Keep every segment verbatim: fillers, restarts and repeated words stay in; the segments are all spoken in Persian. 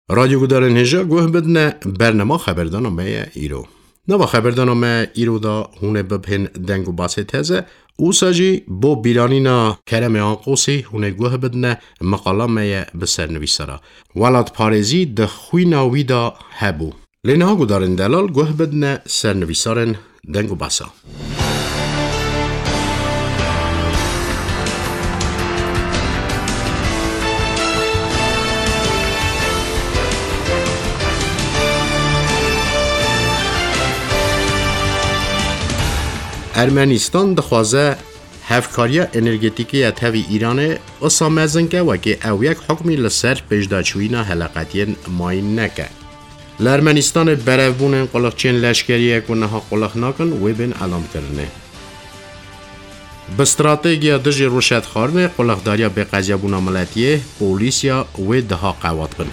رادیو گودارن هجا گوه بدن برنامه خبردارنامه ایرو. نوا خبردارنامه ایرو دا هونه ببهن دنگو باسه تزه او ساجی با بیرانینا کرم آنقوسی هونه گوه بدن مقالامه بسر نویسرا. ولاد پارزی ده خوی ناوی دا هبو. لینها گودارن دلال گوه بدن سر نویسارن دنگو باسه. ارمنستان دخوازه هفکاری انرژتیکی اتوی ایرانه اصلا مزنگه و که او یک حکمی لسر پیشداچوینا حلقاتین ماین نکه. لارمنستان برفبون قلقچین لشکریه کنه ها قلق نکن و بین علام کرنه. به استراتژی دژ روشت خارنه قلقداریا به قضیه بونا ملتیه پولیسیا و دها قوات بن.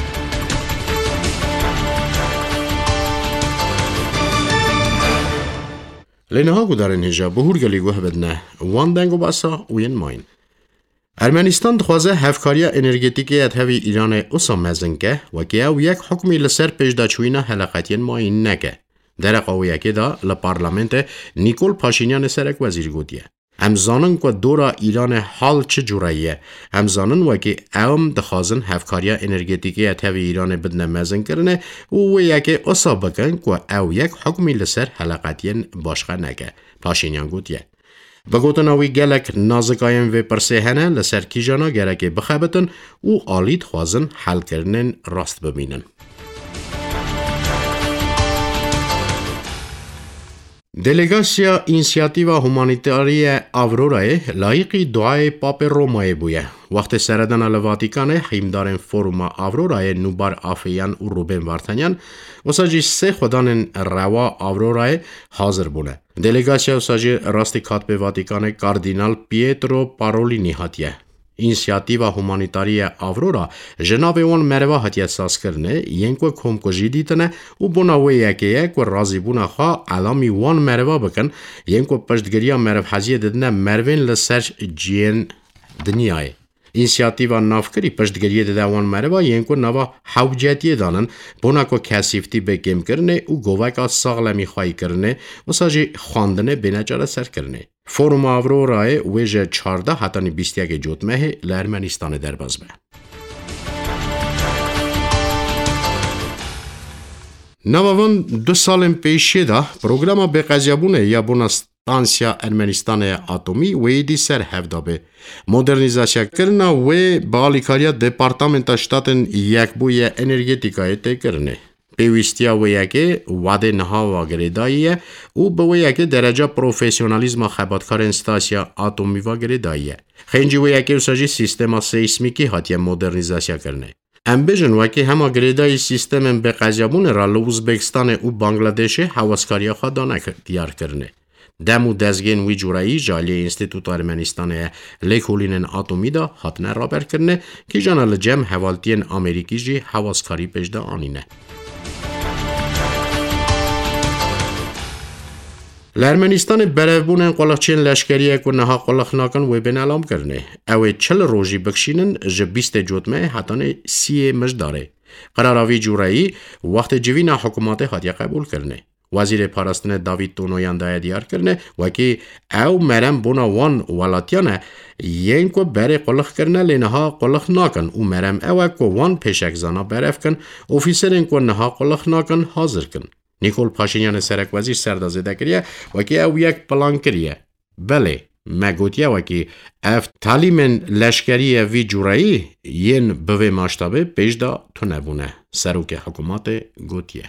لینها گودارن هجا بهور گلی گوه بدنه وان دنگو باسا وین ماین. ارمنستان دخوازه هفکاری انرژتیکی اتوی ایران اصلا مزنگه و که او یک حکمی لسر پیشداچوینا حلقاتین ماین نکه. در قویه که دا لپارلمنت نیکول پاشینیان سرک وزیر گودیه. امزانن که دورا ایران حال چه جوراییه. امزانن و که اوم دخوازن هفکاری انرژتیکی اتوی ایران بدنه مزن کرنه و یکی اصلا بکن که او یک حکمی لسر حلقاتین باشقه نکه. پاشینیان گودیه. بگوتناوی گلک نازکایم و پرسه هنه لسر کیجانا گرکه بخبتن او آلید خوازن حل کرنن راست ببینن. دلیگاسیا اینسیاتیوا هومانیتاری آورورای لایقی دعای پاپ رومای بویه. وقت سردن الواتیکانه خیمدارن فوروما آورورای نوبار آفیان و روبین وارتانیان وساجی سه خدان روا آورورای حاضر بونه. دلیگاسیا وساجی راستی کاتب واتیکانه کاردینال پیترو پارولینی هاتیه. اینسیاتیوا هومانیتاری آورورا جناب اون مروا هاتیه ساز کرنه ینکو کمکوژی دیتنه و بناوی یکیه که رازی بونا خواه علامی وان مروا بکن ینکو پشتگریا مرو حزیه ددنه مروین لسر جین دنیای. اینسیاتیوا نافکری پشتگریه دده وان مروا ینکو نوا حوجتیه دانن بنا که کسیفتی بگیم کرنه و گوهکا ساغلمی خواهی کرنه و ساجی خواندنه بینجاره سر کرنه. فوروم آورورای ویژه چارده حتانی بیست یک جوتمه لارمنستان دربازمه. نووان دو سال پیشی دا پروگرام به قضیبونه یا بونستانسیا ارمنستان اتمی ویدی سر هفدابه. مدرنیزاسیا کرنا و بالیکاریا دپارتامنتا شتاتن یک بوی انرژتیکای تی کرنه. پیوستیا و یکی وعده نها و گریداییه او به و یکی درجه پروفیسیونالیزم خباتکار انستاسیا اتمی و گریداییه. خنجی و یکی وساجی سیستما سیسمیکی هاتیه مدرنیزاسیا کرنه. ام بجن وکی همه گریدای سیستم به قضیبون را لوزبکستان و بانگلادش حواسکاریا خدانه دیار کرنه. دمو دزگین وی جورایی جالی انستیتوت ارمنستان لیکولینن اتمی دا هاتنه رابر کرنه که جانال جم حوالتین امریکی جی حواسکاری پجده آنینه. لارمنستان برفبون قلقچین لشکریه کنه ها قلق ناکن و بین علام کرنه. اوه چل روژی بکشینن جه بیست جوتمه حتانه سی مجداره. قراراوی جورایی وقت جوینا حکومات هاتیه قبول کرنه. وزیر پاراستن داوید تونویان دای دیار کرنه و که او مرم بونا وان ولاتیانه ین که بره قلق کرنه لینها قلق ناکن و مرم او که وان پیشک زانا برف کن اوفیسرین که نها قلق ناکن حاضر کن. نیکول پاشینیان سرک وزیر سردازده کریه و که او یک پلان کریه. بله مگوتیه و که اف تعلیم لشکری وی جورایی ین بوی ماشتابه پیشدا تو نبونه. سروک حکومت گوتیه.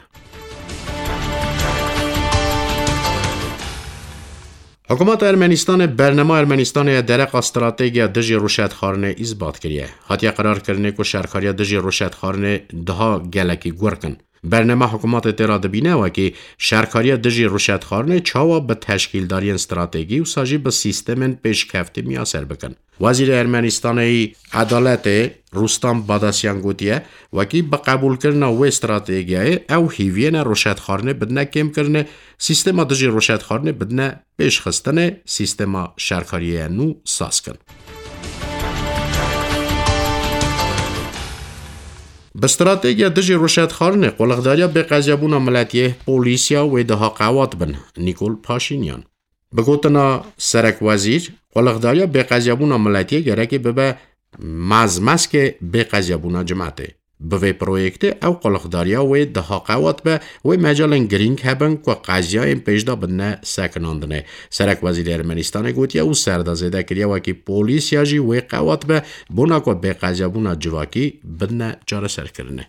حکومت ارمنستان برنامه ارمنستان درق استراتژی دژ روشت خارنه اثبات کریه. هاتیه قرار کرنه که شرکاری دژ روشت خارنه دها گلکی گورکن. برنامه حکومت تراد بینه و که شرکاری دژ روشت خارنه چاوا به تشکیلداری استراتژی و ساجی به سیستم پیشکفتی میاسر بکن. وزیر ارمنستانی عدالت روستام باداسیان گوتیه و که به قبول کردن و استراتژی او هیوین روشت خارنه بدنه کم کردن سیستم دژ روشت خارنه بدنه پیش خستن سیستم شرکاری نو ساز کن. باستراتيجية دجي روشاد خارنة قولغداريا بقاجابونا ملاتيه بوليسيا ويدها قاوات بن نيكول باشينيان بگوتنا سرک وزیر قولغداريا بقاجابونا ملاتيه گرکی ببا مازمس که بقاجابونا جماعته بوی پرویکته او قولغداريا ويدها قاوات به و مجالن گرینگ هبن که قاجیاین پیشدا بنه سکناندنه سرک وزیر ارمنستان گوتیا و سردازده کریا وکی پولیسیا جی و قاوات به بونا که بقاجابونا جواکی بنه جار سر کرنه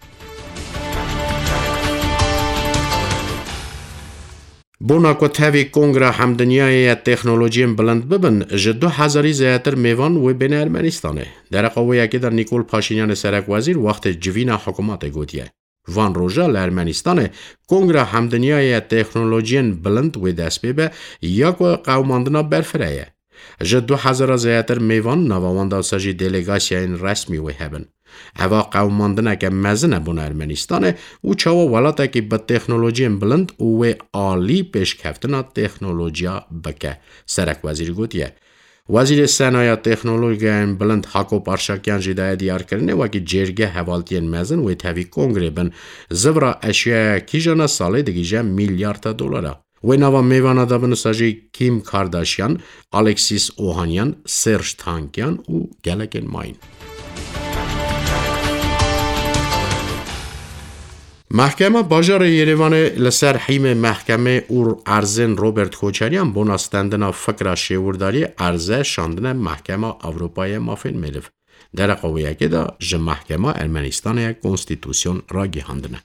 بونا که تاوی کنگره همدنیای تکنولوژیم بلند ببن جدو هزاری زیادتر میوان و بین ارمنستانه در قوه یکی در نیکول پاشینیان سرک وزیر وقت جوینا حکومت گوتیه وان روژا لارمنستانه کنگره همدنیای تکنولوژیم بلند و دست ببه یا که قوماندنا برفرایه جدو هزار زیادتر میوان نواوانده ساجی دلیگاسیین رسمی و هبن هوا قوماندنه که مزنه بون ارمنستانه و چاوا ولاته که به تکنولوژی بلند و عالی پیش کفتنا تکنولوژیا بکه سرک وزیر گوتیه وزیر صنایع تکنولوژی بلند حاکو پارشاکیان جدای دیار کرنه و که جرگه حوالتین مزن و تاوی کنگره بن زبرا اشیاء کیجانا ساله دگیجه میلیارد دلاره و نوا میوانه دا بنساجی کیم کارداشیان، الکسیس اوهانیان، سرش تانکیان و گلکن ماین. محکمه باجار یریوان لسر حیم محکمه اور ارزن روبرت کوچریان بوناستندنا فکر شیورداری ارزه شاندن محکمه اروپای مافین میلف. در قویه که دا جه محکمه ارمنستان یک کنستیتوسیون را گیهاندنه.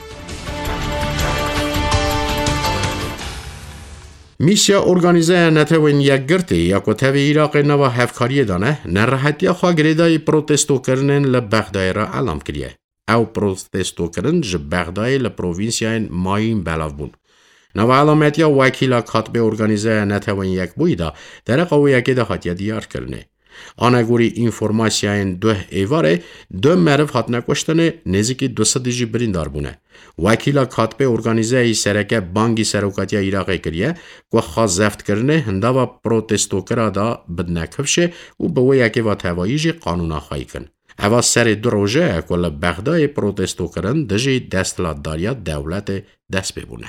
میسیا ارگانیزه نتوین یک گرتی یا کتوی ایراق نوا هفکاری دانه نرحتی خواه گریدای پروتستو کرنن لبغدای را علام کریه. او پروتستو کرن جه بغدای لپرووینسیاین ماین بلاو بون. نوا علامتیا وکیلا کاتب ارگانیزه نتوین یک بویدا در قوی یکی ده حتیا دیار کرنه. آنگوری اینفورماسیاین دو ایواره دو مرف حت نکشتنه نزیکی دو صدیجی بریندار بونه. وکیلا کاتب ارگانیزه ای سرکه بانگی سروکاتیا ایراقی کریه که خواست زفت کرنه هنده و پروتستو کرا دا بدنکفشه و بوی یکی و تواییجی قانونا خواهی کن. اوا سر دو روژه کل بغدای پروتستو کرن دجی دستلاتداریا دولت دست ببونه.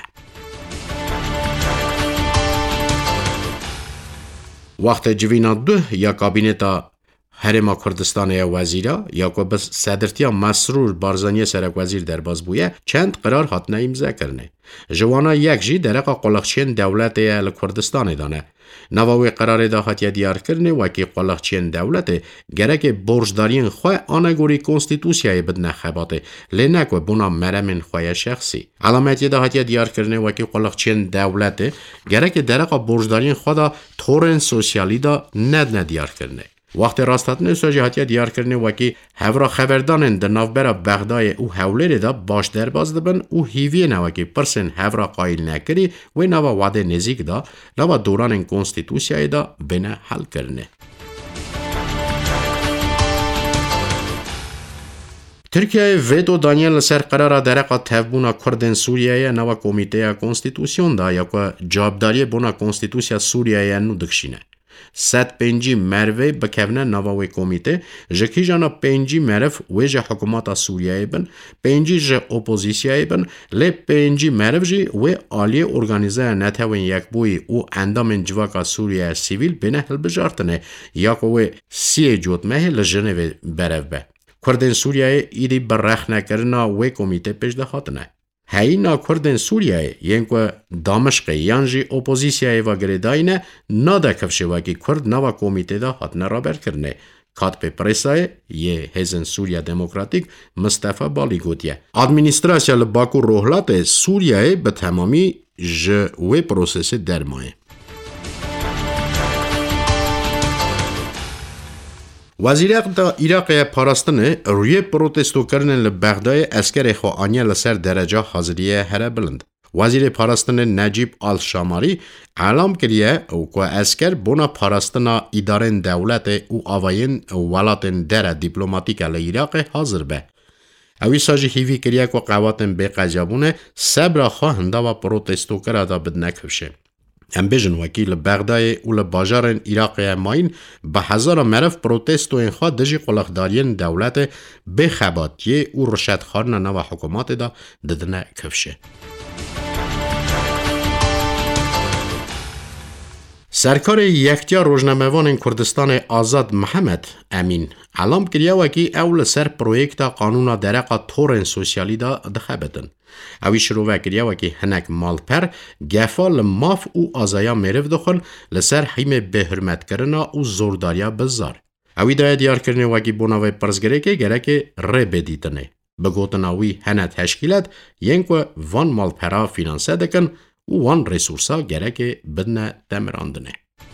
وقت جوینا دو یا کابینتا هرما کردستان یا وزیرا یا که بس صدرتیا مسرور بارزانی سرک وزیر در باز بویه چند قرار هاتنه امضا کرنه. جوانا یک جی درقا قلقچین دولت یا کردستان دانه. نواوی قرار دا هاتیا دیار کرنه و که قلقچین دولت گرک برجدارین خواه آنگوری کنستیتوسیای بدنه خباته لنک و بنا مرمین خواه شخصی. علامتی دا هاتیا دیار کرنه و که قلقچین دولت گرک درقا برجدارین خواه دا تورن سوسیالی دا ند ندیار کرنه. وقت راستاتنه سوژی هاتیا دیار کرنه وکی هورا خبردانن در نافبرا بغدای او حوله دا باش در باز دبن او هیوی نوکی پرسن هورا قایل نکری و نوا وعده نزیک دا لوا دوران کنستیتوسیای دا بنا حل کرنه. ترکیه ویتو دانیل سر قرار درقا تفبونا کردن سوریه نوا کمیته کنستیتوسیون دا یا که جابداری بونا کنستیتوسیا سوریه نو دکشینه. ست پنجی مروه بکوونه نواوی کمیته جکی جانا پنجی مرف ویجه حکومات سوریه بن پنجی جه اپوزیسیه بن لی پنجی مرف جی و آلی ارگانیزه نتوین یک بوی او اندام جواکا سوریه سیویل بینه هل بجارتنه یا که سی جوتمه لجنه برف به کردن سوریه ایدی برخ نکرنا و کمیته پیش دخاتنه. هایی نا کردن سوریه ین که دامشق یانجی اپوزیسیای و گریداینه ناده کفشه وکی کرد نوا کمیته دا حتنه را برکرنه. کاتب پریسای یه هزن سوریا دموکراتیک مصطفی بالی گوتیه. ادمینستراسیا لباکو روحلات سوریه به تمامی جوه پروسس درمایه. وزیر اقتا ایراق پاراستنه روی پروتستو کردن لبغدای اسکر خواهانی لسر درجه حاضریه هره بلند. وزیر پاراستنه نجیب آل شاماری اعلام کریه او که اسکر بونا پاراستنا ادارن دولت او آواین ولاتن در دیپلوماتیک لایراق حاضر به. اوی ساجی هیوی کریه که قواتن به قجابونه سبرا خواهنده و پروتستو کرده بدنکوشه. امبیژن وکیل بغداد و لباجار عراق ماین به هزار مرف پروتست و انخواه دجی قلقدارین دولت بخباتیه و رشد خارن نو حکومات دا ددنه کفشه. سرکار یکتیا روزنامه‌وان کردستان آزاد محمد امین علام کریا وکی اول سر پروژه قانون درقا تورن سوسیالی دا دخبتن. اوی شروع کریا وکی هنک مالپر گفال ماف و آزایا میرف دخل لسر حیم به حرمت کرنا و زورداریا بزار. اوی دای دیار کرنه وکی بوناوی پرزگره که گره که ره بدیتنه. بگوتن اوی هنه تشکیلات ینکو وان مالپرا فینانسه دکن و وان ریسورسا گره که بدنه تمراندنه.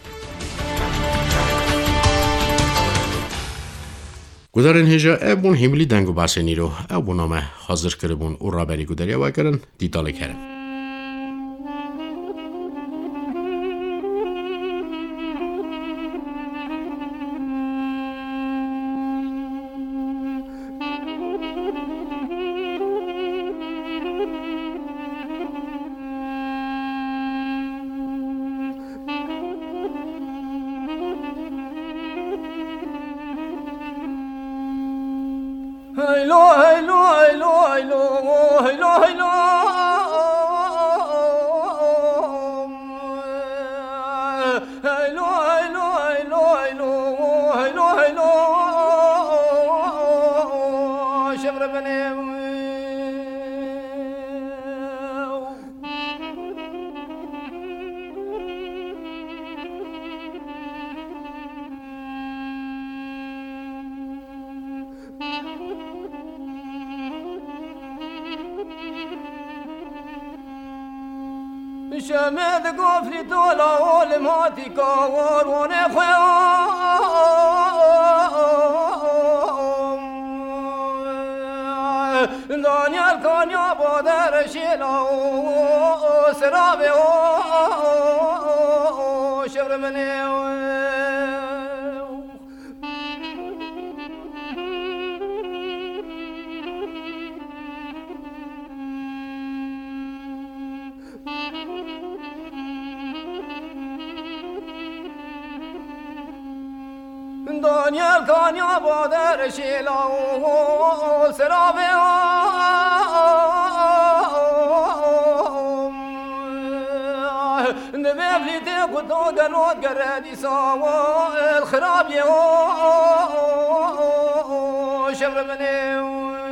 گذارن هجا ابون هملی دنگو باسنی رو ابون نامه حاضر کربون او را بری گذاریا و کرن دیتاله کرن. Hello, hello, hello, hello, hello, hello. Hello, hello, hello, hello, hello, hello. شبر بني. شمد قفلي طولا والماتي كور ونخوام دانيال كان يا بادر شيلا سرابي شبر مني دانيال كان يا بادر شيلا سرابي نبيبلي تيقو قنوت قرادي ساوا الخراب يو شبر مني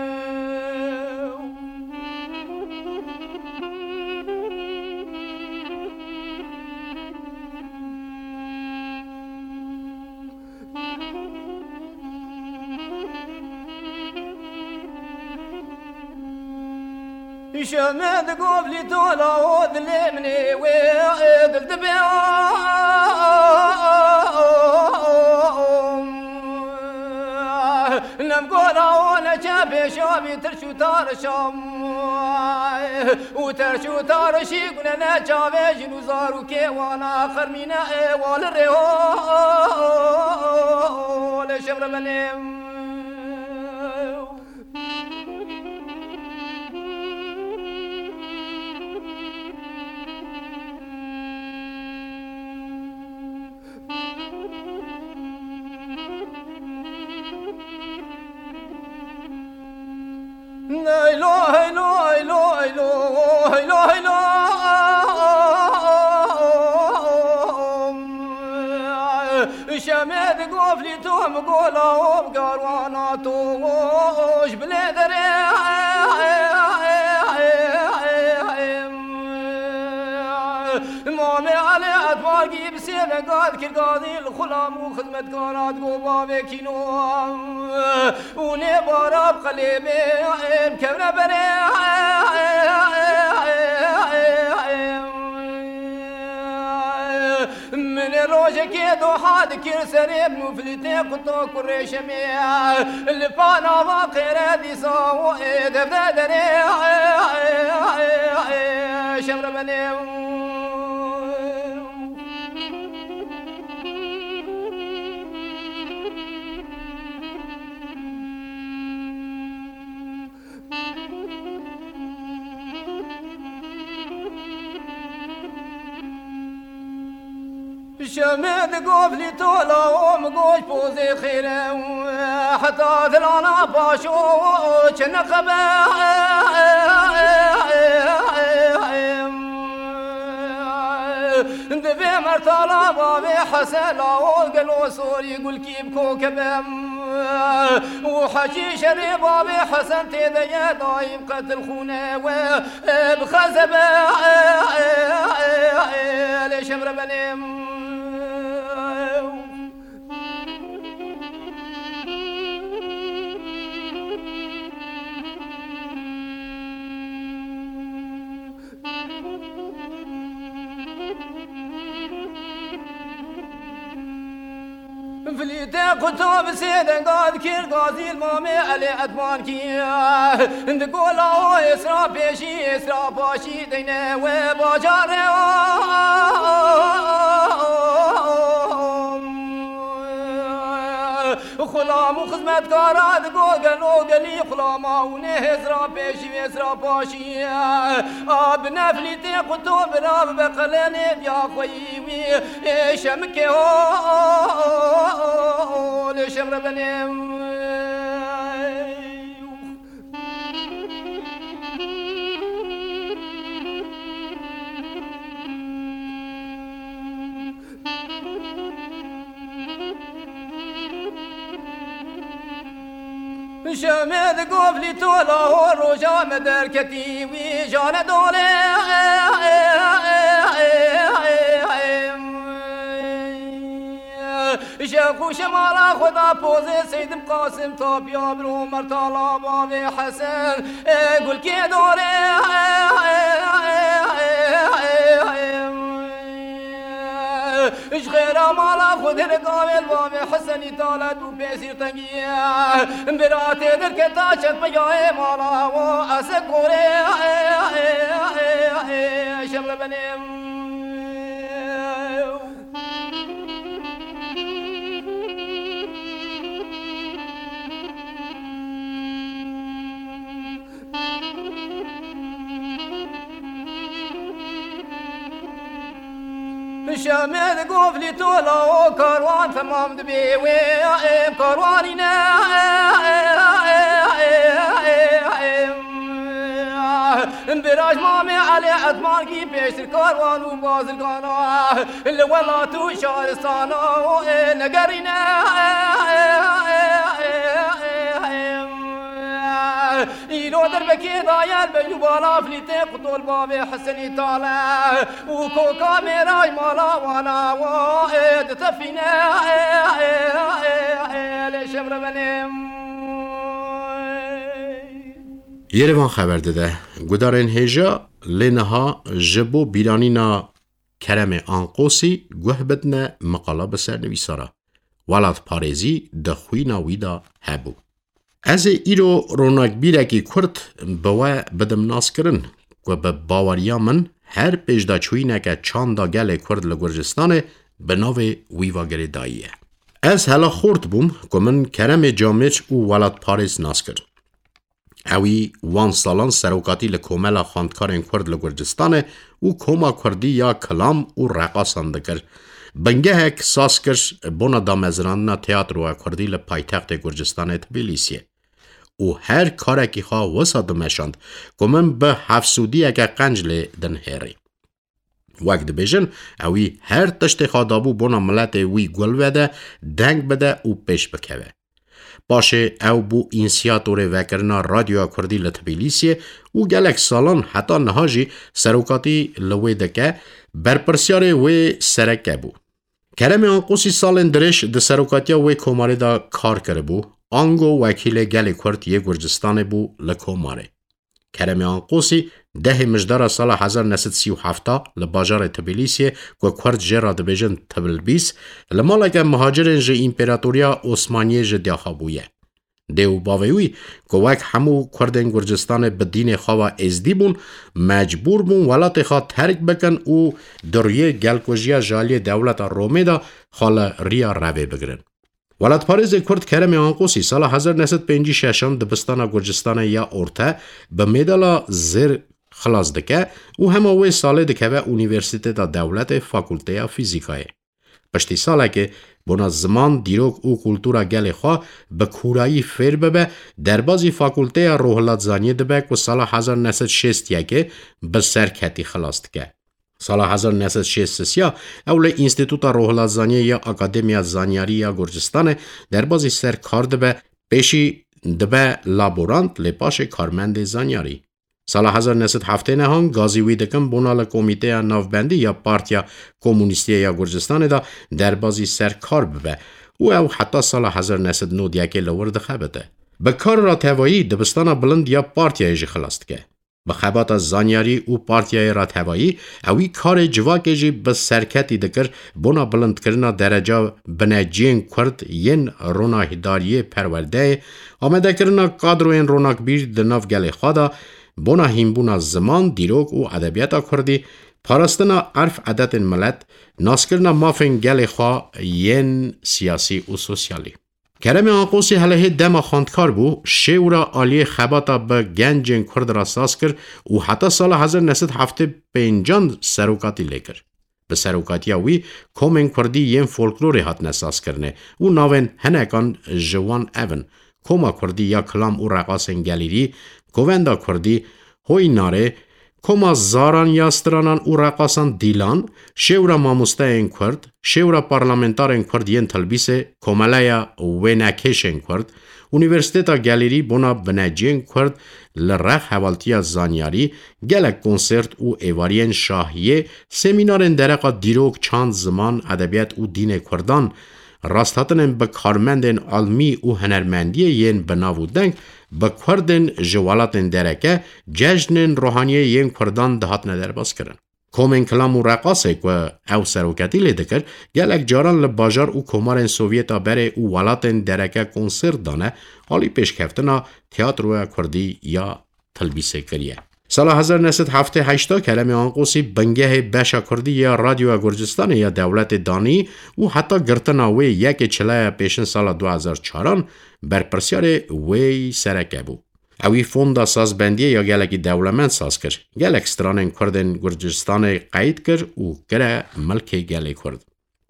شمد قبلي طولا وذلمني ويد الدبيان لم قولا وانا شابي شابي ترشو تار شام وترشو تار شيق لنا شابي جنو زارو كي وانا آخر مينا ايوال الريول شبر مني hello, hello, hello, hello, hello, hello. شمد قفلي توم قولا وبقروانا توش بلادري مامي علي أطباقي بسينا قاد كرقادي الخلام وخدمة قارات قوبا بكينو ونبارا بقليبي مكبرة بني من الروجة كيدو حاد كير سريب نفلتي قطو كريشمي اللي فانا باقي رادي ساو دفدا دري شمر بني شمد قبلي طولا ومقوش بوزي خيرا حتى ذلانا باشو كنقبا دبي مرتالا بابي حسن وقلو سوري يقول كيف كوكبا وحكي شري بابي حسن تيدي دايم قتل خونه بخزبه ليش امر بنيم فليتا كتب سيدن قاد كير قاضي المامي علي أدمان كيا نقول أو إسرا بيشي إسرا باشي دينا وباجاري خلام وخدمت كارات قوغل وقلي خلاما ونهزرا بيشي إسرا باشي أبنا فليتا كتب راب بقلاني بيا خويوي شمكي هو ليش امر بنيم شمد قبلي طولا وروجا مدر كتيوي جان دولي شاكو شمالا خدا بوزي سيد مقاسم طاب يابرو مرتالا بابي حسن قول كي دوري اش غير مالا خد القابل بابي حسن يطالت وبيسير تنقيا براتي دركتا شد بياي مالا واسكوري شمر بنيم شمد قفلي طولا وكروان تمام دبي ويم كروانينا براج مامي علي عثمان كي بيش الكروان وباز القانا اللي ولا تو شارستانا نقرينا يلو دربكي ضايل بيوبالا فليتي قطول بابي حسني طالع وكوكا ميراج مالا وانا واحد تفينا ليش امر بنيم Երևան խաբար դե գուդարեն հեժա լենահա ժբո բիրանինա քերամե անყոսի գուհբտնա մقالا բսար նվիսարա վալատ փարեզի դխույնա վիդա հաբու از ایرو رونق بیرکی کرد بوا بدم ناسکرن و به باوریا من هر پیشداچوی نکه چاندا گل کرد لگرجستانه به ناو ویواگری داییه. از هلا خورد بوم که من کرم جامعه او ولاد پاریس ناسکر. اوی وان سالان سروکاتی لکوملا خاندکارن کرد لگرجستانه او کوما کردی یا کلام او رقاصان دکر. بنگه هک ساسکر بونا دامزران نا تیاترو کردی لپایتخت گرجستان تبلیسیه. او هر کاری که خواه وسط مشاند که من به حفظودی اگه قنجله دن هری. وقت بیشن اوی هر تشت خادابو بونا ملت وی گل وده دنگ بده او پیش بکوه. باشه او بو اینسیاتور وکرنا رادیو کردی لتبلیسیه او گلک سالان حتی نهاجی سروکاتی لوی دکه برپرسیار وی سرکه بو. کرم آنقوسی سالن درش ده سروکاتیا وی کوماره دا کار کرده بو. آنگو وکیل گل کرد یک گرجستان بو لکوماره. کرم آنقوسی ده مجدار سال هزار و نهصد و سی و هفت لباجار تبلیسیه که کرد جرا دبیجن تبلبیس لمالک مهاجرن ج امپراتوریا عثمانیه ج دیاخابویه. دیو باویوی که وک همو کردن گرجستان بدین خواه ازدی بون مجبور بون ولات خواه ترک بکن او دریه گلکوژیا جالی دولت رومه دا خال ریا روی بگرن. ولات پاریز کرد کرم آنقوسی سال هزار و نهصد و پنجاه و شش دبستان گرجستان یا ارته به مدال زر خلاص دکه او همه وی سال دکه و اونیورسیته دا دولت فاکولته فیزیکای. پشتی ساله که بنا زمان دیروک او کلتورا گل خواه به کورایی فیر ببه در بازی فاکولته روحلات زانی دبه که سال هزار و نهصد و شصت یکه به سرکتی خلاست که. سال هزار و نهصد و شصت سیا اول انستیتوت روحلات زانی یا اکادمیا زانیاری یا گرجستان در بازی سر کار دبه پیشی دبه لابورانت لپاش کارمند زانیاری. سال هزار و نهصد و هفت نهان گازیوی دکم بنال کمیته نافبندی یا پارتیا کمونیستی یا گرجستان دا در بازی سر کار ببه و او حتی سال هزار و نهصد و نود و یک لورد خبته. به کار را توایی دبستان بلند یا پارتیا ایجی خلاست که. به خبات زانیاری او پارتیای را توایی اوی کار جواک ایجی به سرکتی دکر بنا بلند کرنا درجه بنجین کرد ین روناهداری پرورده آمده کرنا کادروین روناک بیر دناف گل خوادا بنا هیمبونا زمان دیروک و ادبیاتا کردی پارستنا عرف عدد ملت ناسکرنا مافن گل خواه ین سیاسی و سوسیالی. کرم آنقوسی حاله دم خاندکار بو شیورا آلی خباتا به گنجین کرد را ساز کر و حتی سال هزار و نهصد و هفتاد و پنج سروکاتی لیکر. به سروکاتی اوی کومن کردی ین فولکلوری هات نساز کرنه و ناوین هنکان جوان اون کوما کردی یا کلام و رقاصن گلیری کووندا کردی هوی ناره کوما زاران یاسترانان و رقاصان دیلان شیورا ماموسته این کرد شیورا پارلمنتار این کرد ین تلبیس کومالیا وینکش این کرد اونیورسیتا گلیری بنا بنجین کرد لرخ حوالتیا زانیاری گلک کنسرت و ایوارین شاهیه سمینارن درقا دیروک چند زمان ادبیات و دین کردان راستاتن به کارمندن علمی و هنرمندی ین بناو دنگ به کردن جوالاتن درکه جشن روحانیه ین کردان دهات ندر باز کرن. کومن کلام و رقاصه که او سروکتی لیده کرد گلک جاران لباجار و کمارن سوویتا بره و والاتن درکه کنسرت دانه حالی پیش کفتنا تیاتر و کردی یا تلبیسه کریه. سال هزار و نهصد و هفتاد و هشت کلمه آنقوسی بنگه بشا کردی یا رادیو گرجستان یا دولت دانی و حتی گرتنا وی یک چله پیشن سال دو هزار و چهار بر پرسیار وی سرکه بو. اوی فوندا سازبندی یا گلکی دولمند ساز کر. گلک سترانن کردن گرجستان قید کر و کره ملک گلی کرد.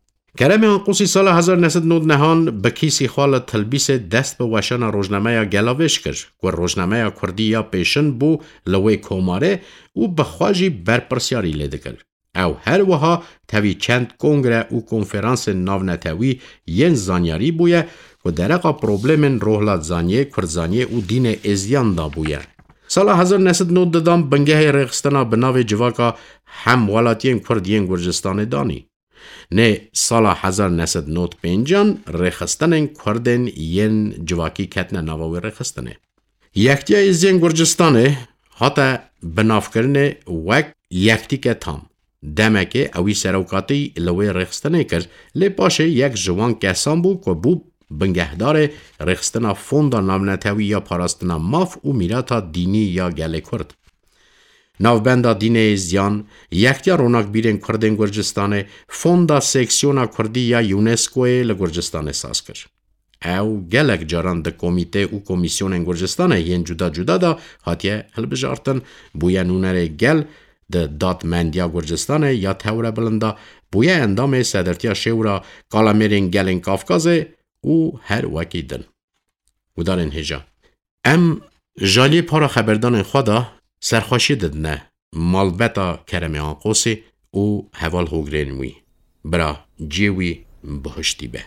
کرم آنقوسی سال هزار و نهصد و نود نهان به کیسی خوال تلبیس دست به وشان روزنامه یا گلاوش کرد و روزنامه یا کردی یا پیشن بو لوی کوماره و بخواجی برپرسیاری لیده کرد. او هر وها تاوی چند کنگره و کنفرانس ناونتاوی ین زانیاری بویه و درقا پروبلمن روحلات زانیه کرزانیه و دین ازیان دا بویه. سال هزار و نهصد و نود دادم بنگه رقصتنا بناو جواکا هم ولاتین کردین گرجستان دانی. نه سال هزار و نهصد و نود و پنج رخستن کردن ین جواکی کتن نواوی رخستنه. یکتی از ین گرجستانه حتی بناف کرنه وک یکتی که تام. دمکه اوی سروکاتی لوی رخستنه کرد لی باشه یک جوان کسان بو که بو بنگهدار رخستنا فوندا نامنتوی یا پاراستنا ماف و میراتا دینی یا گله کرد. ناوبندا دین ازیان یکتیا روناک بیرین کردن گرجستانه فوندا سیکسیونا کردی یا یونسکوی لگرجستانه ساز کرد. او گلک جاران ده کمیته و کمیسیون گرجستانه ین جدا جدا دا هاتیه هلبجارتن بویا نونر گل ده دادمندیا گرجستانه یا تاوره بلندا بویا اندام صدرتیا شورا کالامرین گلین کافکازه او هر وکی دن. و دارن هجا. ام جالی پارا خبردان خدا سرخوشی ددنه مالبتا کرم آنقوسی او حوال هوگرینوی برا جیوی بهشتی به.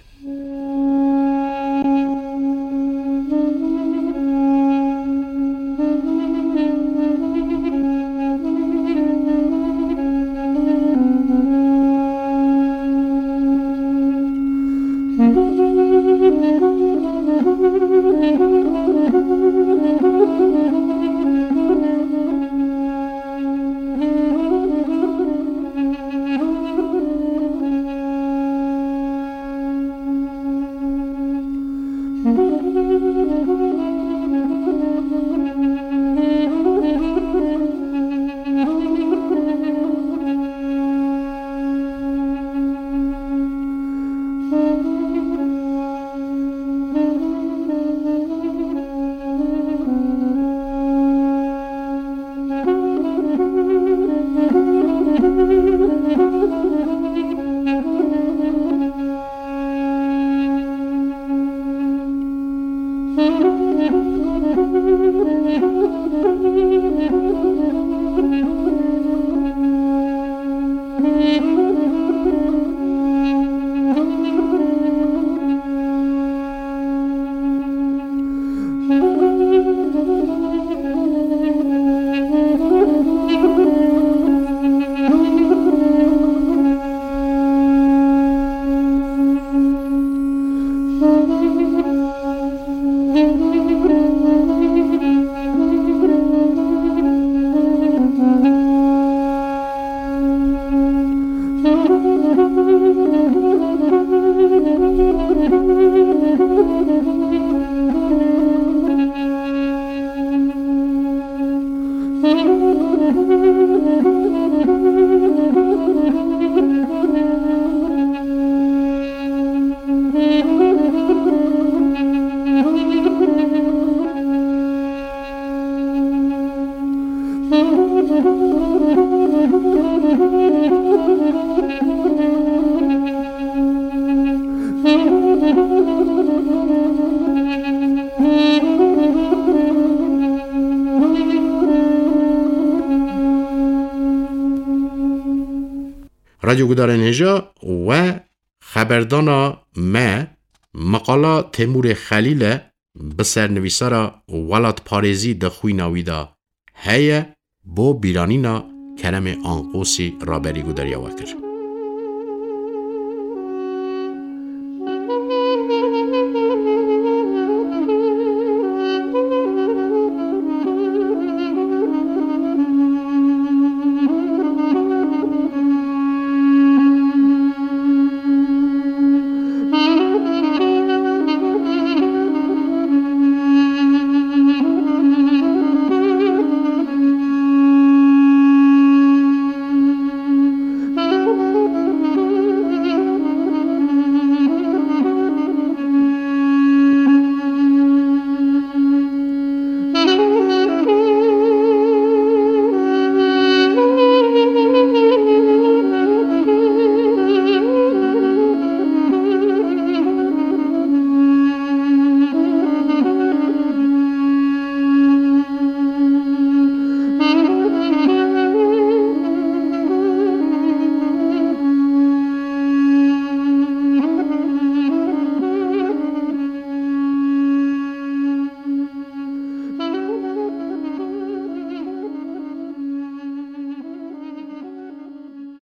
رادیو گودارن هجا و خبردانا ما مقاله تیمور خلیل بسر نویسارا ولات پارێزی دخوی ناویدا هەیە بۆ بیرانینا کەرەمێ ئانقۆسی ڕابەری گودەریەوە کرد.